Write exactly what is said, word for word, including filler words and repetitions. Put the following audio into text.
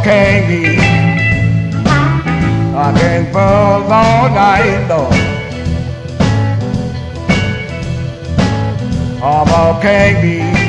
can't be. I can fuzz all night long. I'm a can't be.